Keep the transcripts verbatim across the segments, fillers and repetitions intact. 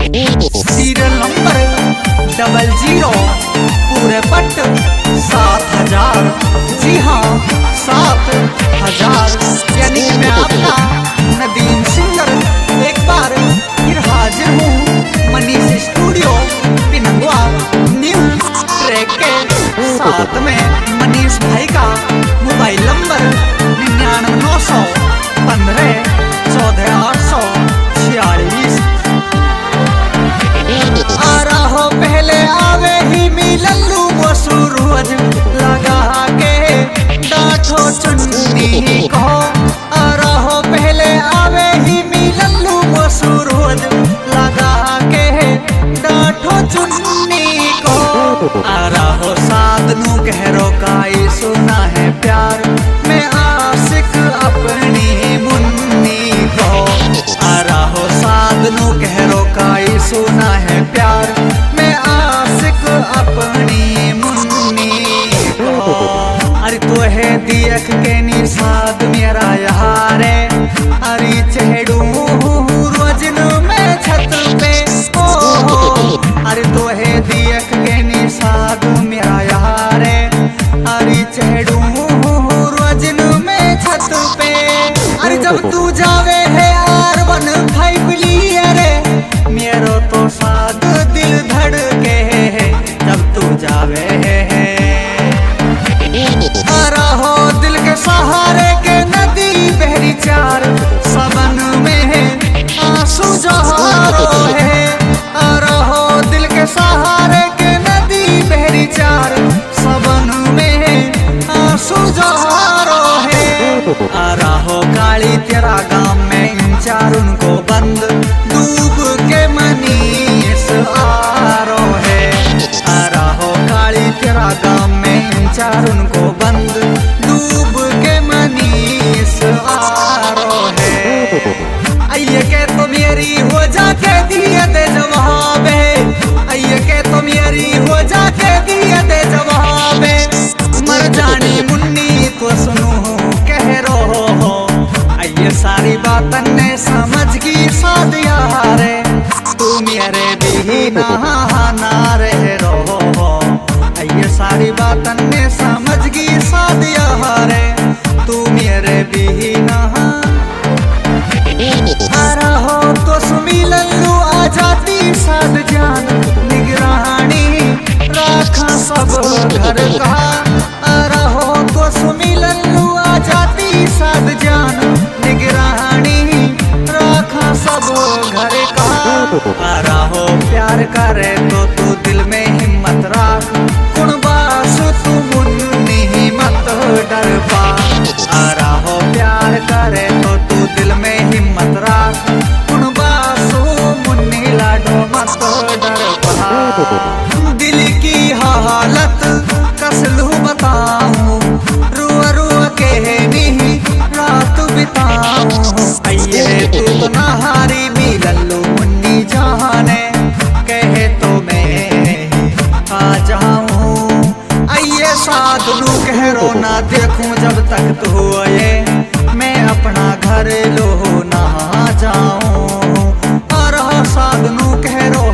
Serial number double zero पूरे पट सात हजार। जी हाँ, सात हजार। यानी कि मैं आपका नदीम सिंगर एक बार फिर हाजिर हूँ मनीष स्टूडियो पिनंगवा न्यू ट्रैक के साथ में। मनीष भाई का मोबाइल नंबर निन्यानवे नौ सौ पंद्रह चौदह आठ सौ छियालीस। आ रहो पहले आवे ही मिलल्लू वो सूरज लगा के डांठो चुन्नी को। आ रहो पहले आवे ही मिलल्लू वो सूरज लगा के डांठो चुन्नी को। आ रहो साधनु गहरो का ही सुना है प्यार मैं आशिक अपनी मुन्नी को। आ रहो साधनु गहरो का ही सुना है प्यार मैं आशिक अपनी मुन्नी को। अरे तो है दियक के निषाद मेरा यारे अरे चेड़ू रोजन में छत पे ओ। अरे तो है दियक के निषाद मेरा यारे अरे चेड़ू रोजन में छत पे। अरे जब तू जावे है आर वन फाइव लिए रे मेरो तो साथ दिल धड़के है जब तू जावे है। रहो दिल के सहारे के नदी बहरी चार सबन में आंसू जहारो है। रहो दिल के सहारे के नदी बहरी चार सबन में आंसू जहारो है। रहो काली तेरा गांव में इन चारुन को बंद डूब के मनीष आरो है। रहो काली तेरा गांव में इन चारुन को बंद डूब के मनीष आरो है। आइए के तो मेरी हो जाके दिए दे जवाब है। आइए के तो मेरी हो जाके दिए दे जवाब है। मर जानी मुन्नी तो सुनो कह रो हो। आइए सारी बातन ने समझ की साद यारे तू मेरे भी ना ना रह रो हो। आइए सारी बातन ने समझ की साद यारे तू मेरे भी ना रहो तो सुमी लल्लू आ जाती साद जान निगरानी राखा सब घर का। रहो तो सुमी लल्लू आ जाती साद जान निगरानी राखा सब घर का। रहो प्यार करे तो तू दिल में हिम्मत राख कुण बासु तू मुन्नी मत डर पा। रहो प्यार करे तो तू दिल में हिम्मत राख कुण बासु मुन्नी लाडो मत डर पा। दिल की हालत कसलू बताऊं रुआ रुआ के नहीं रात बिताऊं। आइए तू तो नहारी मिलल्लू मुन्नी जाने कहे तो मैं आ जाऊं। आइए साधनु कह रो ना देखूं जब तक तू आए मैं अपना घर लो ना जाऊं। और साधनु कह रो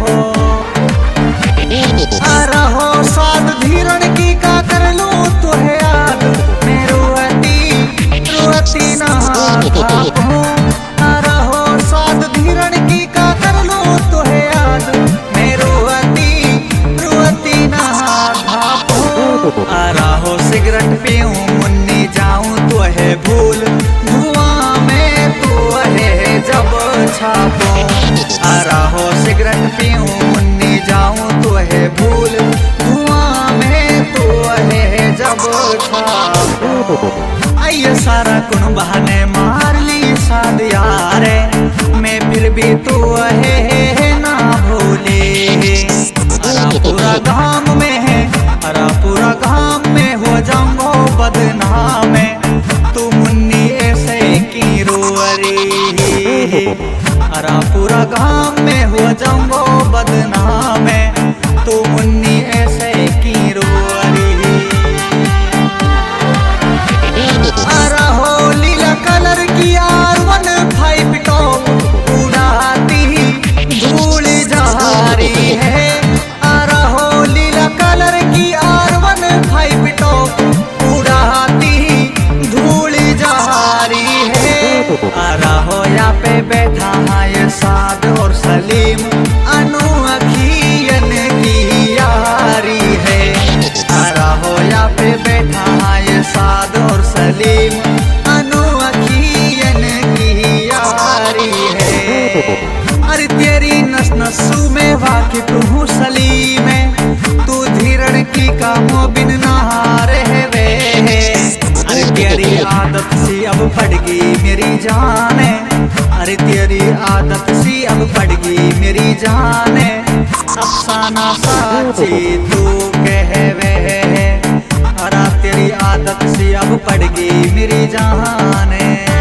रहो साध धीरण की का कर लूं तो है याद मैं रोती रोती ना भागूं। रहो साध धीरण की का कर लूं तो है याद मैं रोती रोती ना भागूं। रहो सिगरेट पीऊं मुन्नी जाऊं तो है भूल धुआं में तो है जब छापूं। रहो सिगरेट पीऊं मुन्नी जाऊं तो है भूल धुआं में तो है जब छापूं। आइए सारा कुण बहाने मार ली साद यारे मैं फिर भी तो है ना भूले। अरा पूरा गांव में है अरा पूरा गांव में हो जाऊंगो बदनाम तू मुन्नी ऐसे की रो रे। अरा पूरा गांव में हो जाऊंगो बदनाम तू मुन्नी ऐसे की रो रे। अरा हो लीला कलर की आर वन फाइव टॉप उड़ाती धूल जा अरे तेरी नस नसू में वाकिफ हूँ सली में, तू धीरण की कामों बिन नहारे वे। अरे तेरी आदत सी अब पड़ गई मेरी जाने, अरे तेरी आदत सी अब पड़ गई मेरी जाने, अफसाना साची तू कहवे। अरे तेरी आदत सी अब पड़ गई मेरी जाने।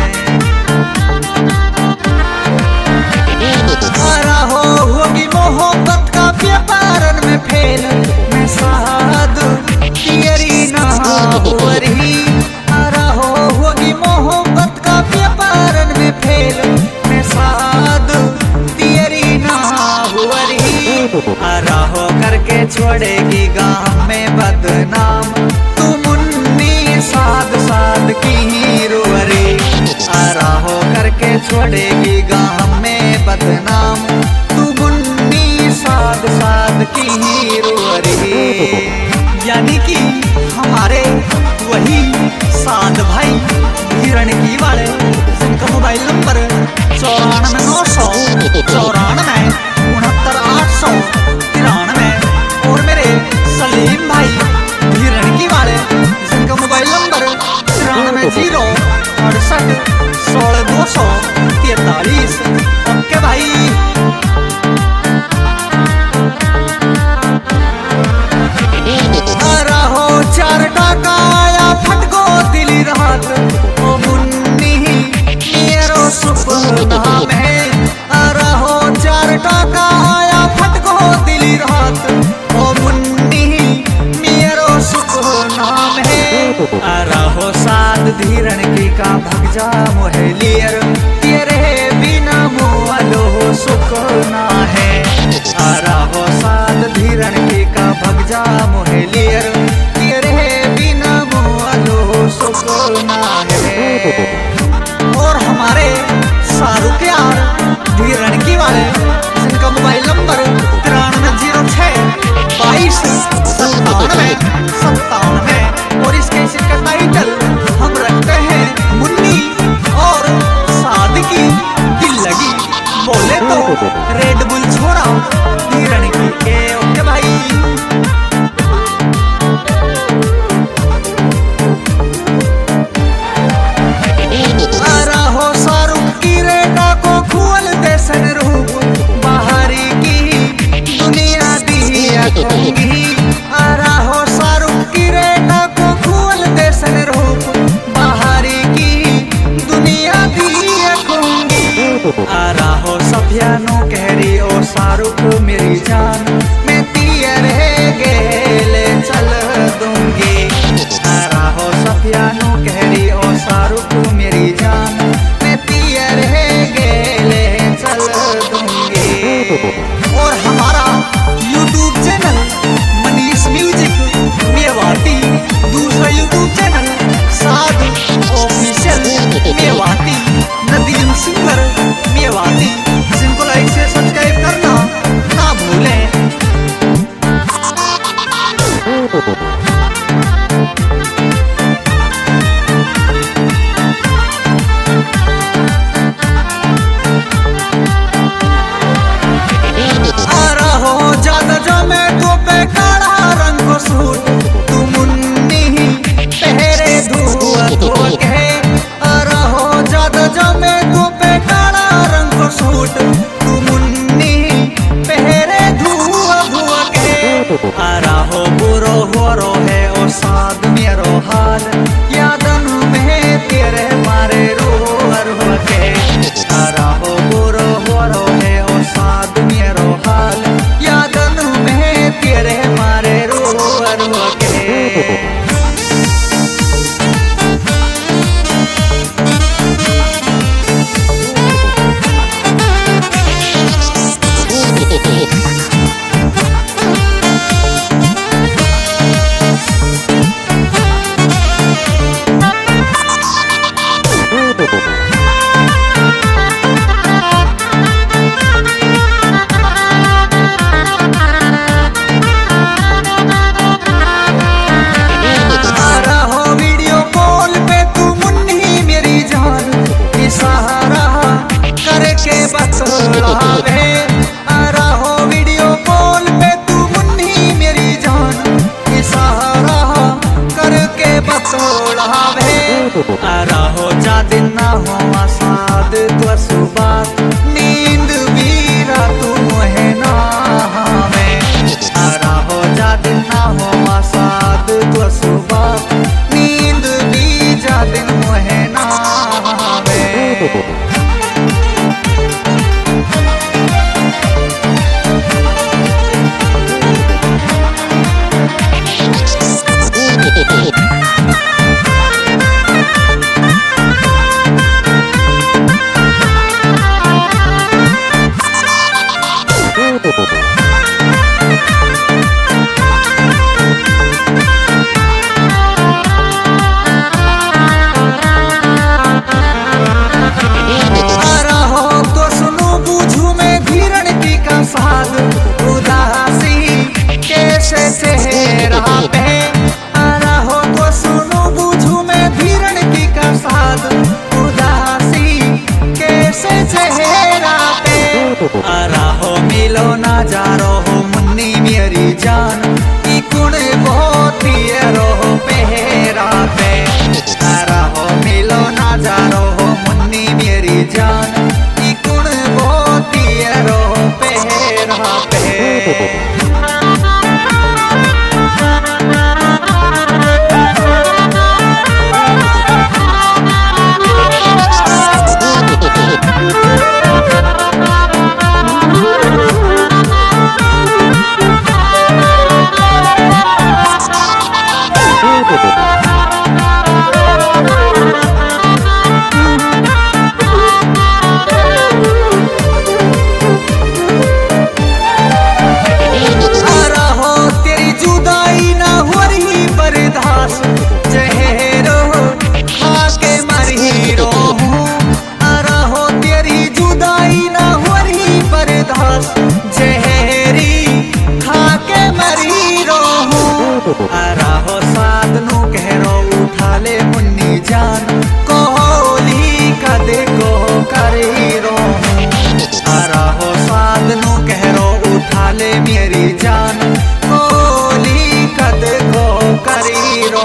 अरे हो होगी मोहब्बत का व्यापारन में फेल, मैं साध तेरी ना हुवरी। अरे हो होगी मोहब्बत का व्यापारन में फेल, मैं साध तेरी ना हुवरी। अरे हो करके छोड़ेगी गाँव में बदनाम, तू मुन्नी साध साध की हीरोरी। अरे हो करके छोड़ेगी गाँव में बदनाम, तू मुन्नी साध साध की हीरोरी। यानी कि हमारे वही साध भाई हिरण की वाले, जिनका मोबाइल नंबर चौरानवे नौ सौ चौरानवे उनहत्तर आठ सौ तिरानवे, और मेरे सलीम भाई हिरण की वाले, जिनका मोबाइल नंबर तिरानवे जीरो अड़सठ सोलह दो सौ तैतालीस। ओके भाई। रहो चार टाका आया फटको दिली रात, ओ मुन्नी मेरो सुपना में। रहो चार टाका आया फटको दिली रात, ओ मुन्नी मेरो सुपना में। रहो साध धीरण की का भग जा मोहलियर, तेरे बिना मोलो सुख ना है। रहो साध धीरण की का भग जा मोहलियर, तेरे बिना मोलो सुख ना है। और हमारे शाहरुख यार धीरण की वाले, जिनका मोबाइल नंबर तिरानवे जीरो छः बाईस सत्तानवे सत्तानवे, और इसके इसका टाइटल हम रखते हैं मुन्नी और सादगी दिल लगी। बोले तो रेड बुल छोड़ा हिरण की के। ओके भाई। हो शाहरुख की रेटा को खुअल देसन रूप, बाहरी की दुनिया दिया कहूंगी। अरा हो शाहरुख की रेटा को खुअल देसन रूप, बाहरी की दुनिया दिया कहूंगी। अरा हो सफियानो कहरी ओ शाहरुख मेरी जान, मैं तेरे गेले चल दूंगी। अरा हो सफियानो कहरी ओ शाहरुख मेरी जान, मैं तेरे गेले चल दूंगी। और हमारा YouTube channel Manish music Mewati, दूसरा YouTube channel Sadh official Mewati, Nadeem singer Mewati, जिनको लाइक से सब्सक्राइब करना ना भूलें। मिलो ना जा रहो मुन्नी मेरी जान की कुण बहुत रहो पहरा पे रहो मिलो ना जा रहो मुन्नी मेरी जान की कुण बहुत रहो पहरा पे। राहो साधनु कहरो उठा ले मुन्नी जान कोहली कदे को करी रो राहो साधनु कहरो उठा ले मेरी जान कोहली कदे को करी रो।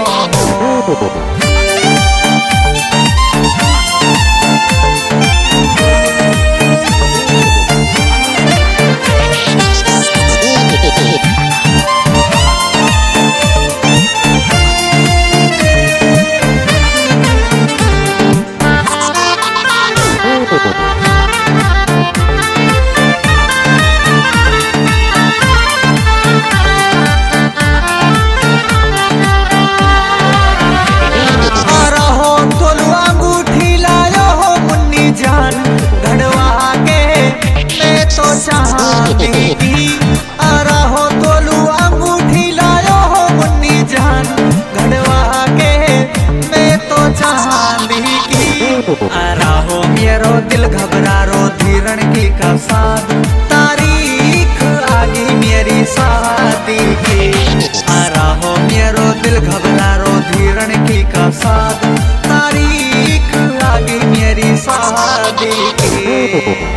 रहो तोलू अंगूठी लायो हो मुन्नी जान घड़वा के मैं तो चांदी की रहो मेरो दिल घबरा रो धीरण की का साथ तारीख आगे मेरी शादी की रहो मेरो दिल घबरा रो धीरण की का साथ तारीख आगे मेरी शादी की।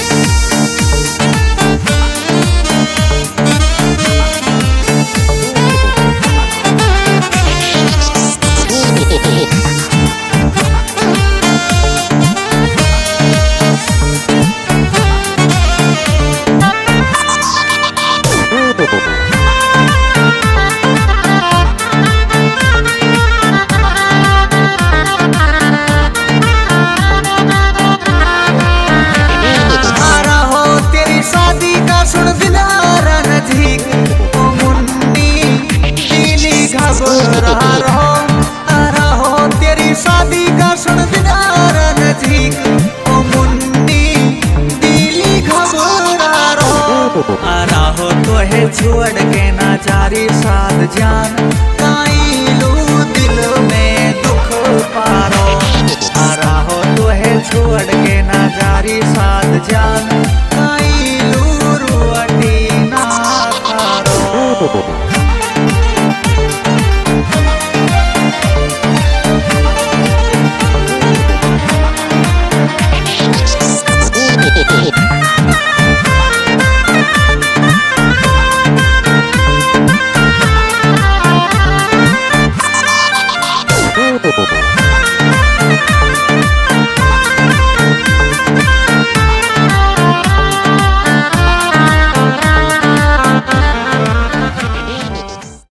रहा रहो रहो तेरी शादी का सुन दिनारा नजीक ओ मुन्नी दिली घबरा रहो रहो तो है छोड़ के ना जारी साथ जान काई लू दिल में दुख पारो रहो तो है छोड़ के ना जारी साथ जान काई लू रुअटी ना पारो।